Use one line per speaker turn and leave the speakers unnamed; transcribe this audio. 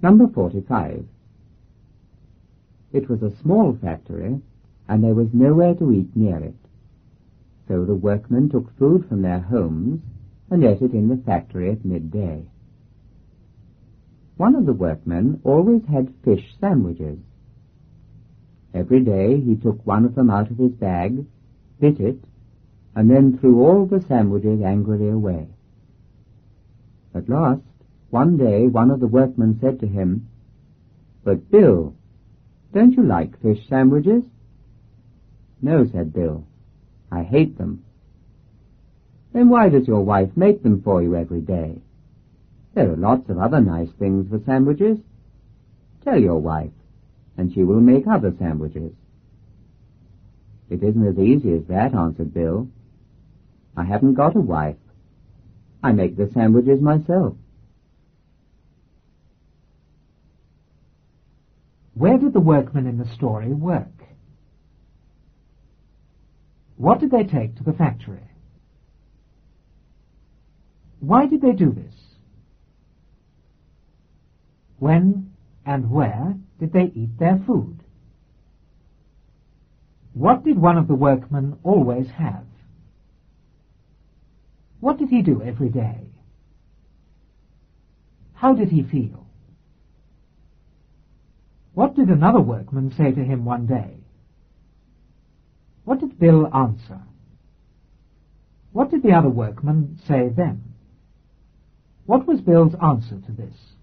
Number 45. It was a small factory, and there was nowhere to eat near it. So the workmen took food from their homes and ate it in the factory at midday. One of the workmen always had fish sandwiches. Every day he took one of them out of his bag, bit it, and then threw all the sandwiches angrily away. At last, one day, one of the workmen said to him, "But, Bill, don't you like fish sandwiches?" "No," said Bill, "I hate them." "Then why does your wife make them for you every day? There are lots of other nice things for sandwiches. Tell your wife, and she will make other sandwiches." "It isn't as easy as that," answered Bill. "I haven't got a wife. I make the sandwiches myself."
Where did the workmen in the story work? What did they take to the factory? Why did they do this? When and where did they eat their food? What did one of the workmen always have? What did he do every day? How did he feel? What did another workman say to him one day? What did Bill answer? What did the other workman say then? What was Bill's answer to this?